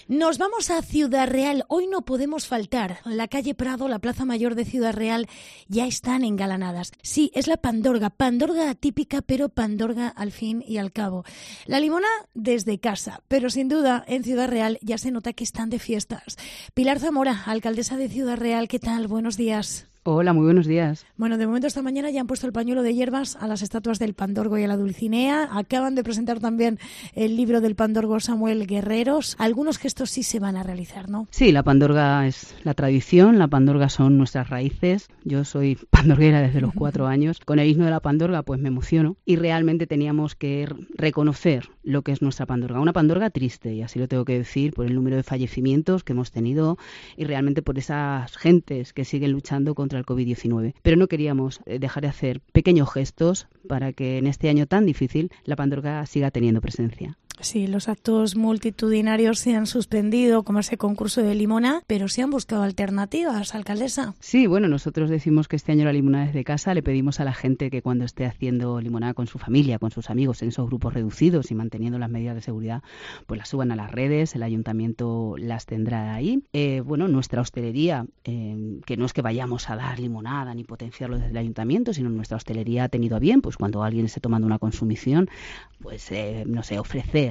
Nos vamos a Ciudad Real. Hoy no podemos faltar. La calle Prado, la Plaza Mayor de Ciudad Real ya están engalanadas. Sí, es la pandorga típica, pero pandorga al fin y al cabo. La limona desde casa, pero sin duda en Ciudad Real ya se nota que están de fiestas. Pilar Zamora, alcaldesa de Ciudad Real, ¿qué tal? Buenos días. Hola, muy buenos días. Bueno, de momento esta mañana ya han puesto el pañuelo de hierbas a las estatuas del Pandorgo y a la Dulcinea. Acaban de presentar también el libro del Pandorgo Samuel Guerreros. Algunos gestos sí se van a realizar, ¿no? Sí, la pandorga es la tradición, la pandorga son nuestras raíces. Yo soy pandorguera desde los 4 años. Con el himno de la pandorga pues me emociono y realmente teníamos que reconocer lo que es nuestra pandorga. Una pandorga triste, y así lo tengo que decir, por el número de fallecimientos que hemos tenido y realmente por esas gentes que siguen luchando contra el COVID-19. Pero no queríamos dejar de hacer pequeños gestos para que en este año tan difícil la pandorga siga teniendo presencia. Sí, los actos multitudinarios se han suspendido, como ese concurso de limona, pero se han buscado alternativas, alcaldesa. Sí, bueno, nosotros decimos que este año la limonada es de casa. Le pedimos a la gente que cuando esté haciendo limonada con su familia, con sus amigos, en esos grupos reducidos y manteniendo las medidas de seguridad, pues las suban a las redes, el ayuntamiento las tendrá ahí. Bueno, nuestra hostelería, que no es que vayamos a dar limonada ni potenciarlo desde el ayuntamiento, sino nuestra hostelería ha tenido a bien, pues cuando alguien esté tomando una consumición, pues no sé, ofrecer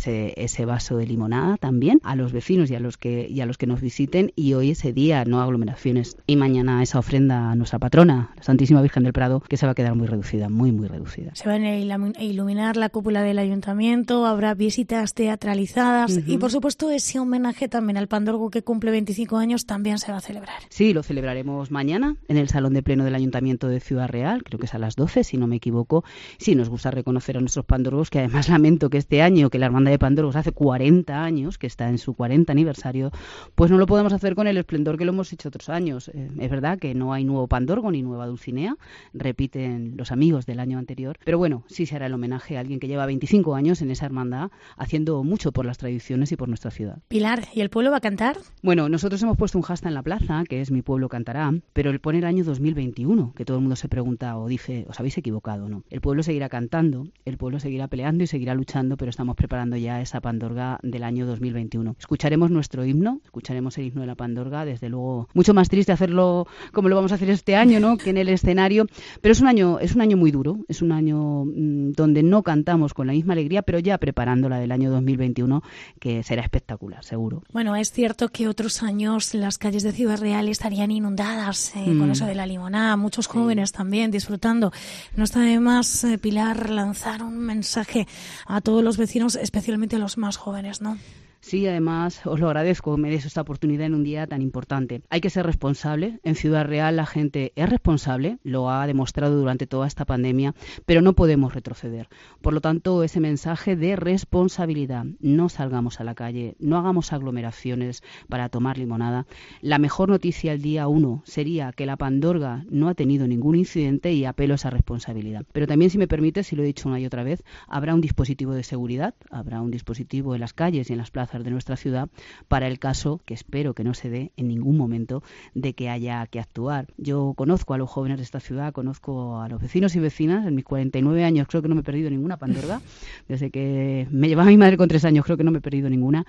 ese vaso de limonada también a los vecinos y a los que nos visiten, y hoy ese día no aglomeraciones y mañana esa ofrenda a nuestra patrona, la Santísima Virgen del Prado, que se va a quedar muy reducida, muy reducida. Se van a iluminar la cúpula del ayuntamiento, habrá visitas teatralizadas y por supuesto ese homenaje también al Pandorgo que cumple 25 años también se va a celebrar. Sí, lo celebraremos mañana en el Salón de Pleno del Ayuntamiento de Ciudad Real, creo que es a las 12 si no me equivoco. Sí, nos gusta reconocer a nuestros pandorgos, que además lamento que este año, que la Hermandad de Pandorgos hace 40 años, que está en su 40 aniversario, pues no lo podemos hacer con el esplendor que lo hemos hecho otros años. Es verdad que no hay nuevo Pandorgo ni nueva Dulcinea, repiten los amigos del año anterior, pero bueno, sí se hará el homenaje a alguien que lleva 25 años en esa hermandad, haciendo mucho por las tradiciones y por nuestra ciudad. Pilar, ¿y el pueblo va a cantar? Bueno, nosotros hemos puesto un hashtag en la plaza, que es Mi Pueblo Cantará, pero él pone el año 2021, que todo el mundo se pregunta o dice, ¿os habéis equivocado o no? El pueblo seguirá cantando, el pueblo seguirá peleando y seguirá luchando, pero estamos preparando ya esa pandorga del año 2021. Escucharemos nuestro himno, escucharemos el himno de la pandorga, desde luego mucho más triste hacerlo como lo vamos a hacer este año, ¿no?, que en el escenario, pero es un año muy duro, es un año donde no cantamos con la misma alegría, pero ya preparando la del año 2021, que será espectacular, seguro. Bueno, es cierto que otros años las calles de Ciudad Real estarían inundadas con eso de la limonada, muchos jóvenes también disfrutando. No está de más, Pilar, lanzar un mensaje a todos los vecinos, especialmente a los más jóvenes, ¿no? Sí, además os lo agradezco, me des esta oportunidad en un día tan importante. Hay que ser responsable. En Ciudad Real la gente es responsable, lo ha demostrado durante toda esta pandemia, pero no podemos retroceder. Por lo tanto, ese mensaje de responsabilidad. No salgamos a la calle, no hagamos aglomeraciones para tomar limonada. La mejor noticia el día 1 sería que la pandorga no ha tenido ningún incidente, y apelo a esa responsabilidad. Pero también, si me permite, si lo he dicho una y otra vez, habrá un dispositivo de seguridad, habrá un dispositivo en las calles y en las plazas de nuestra ciudad para el caso, que espero que no se dé en ningún momento, de que haya que actuar. Yo conozco a los jóvenes de esta ciudad, conozco a los vecinos y vecinas. En mis 49 años creo que no me he perdido ninguna pandorga. Desde que me llevaba mi madre con 3 años creo que no me he perdido ninguna.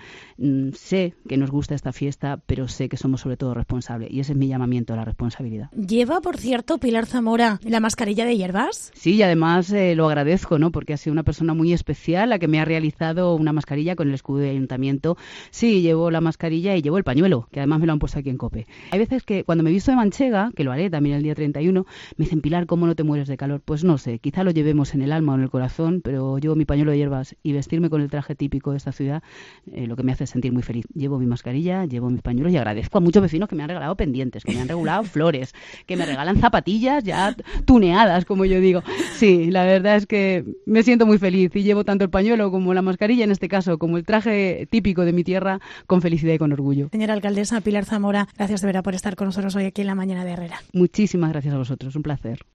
Sé que nos gusta esta fiesta, pero sé que somos sobre todo responsables, y ese es mi llamamiento a la responsabilidad. ¿Lleva, por cierto, Pilar Zamora, la mascarilla de hierbas? Sí, y además lo agradezco, ¿no?, porque ha sido una persona muy especial la que me ha realizado una mascarilla con el escudo del ayuntamiento. Sí, llevo la mascarilla y llevo el pañuelo, que además me lo han puesto aquí en COPE. Hay veces que cuando me visto de manchega, que lo haré también el día 31, me dicen, Pilar, ¿cómo no te mueres de calor? Pues no sé, quizá lo llevemos en el alma o en el corazón, pero llevo mi pañuelo de hierbas y vestirme con el traje típico de esta ciudad, lo que me hace sentir muy feliz. Llevo mi mascarilla, llevo mis pañuelos, y agradezco a muchos vecinos que me han regalado pendientes, que me han regalado flores, que me regalan zapatillas ya tuneadas, como yo digo. Sí, la verdad es que me siento muy feliz y llevo tanto el pañuelo como la mascarilla, en este caso, como el traje típico de mi tierra, con felicidad y con orgullo. Señora alcaldesa Pilar Zamora, gracias de verdad por estar con nosotros hoy aquí en la mañana de Herrera. Muchísimas gracias a vosotros, un placer.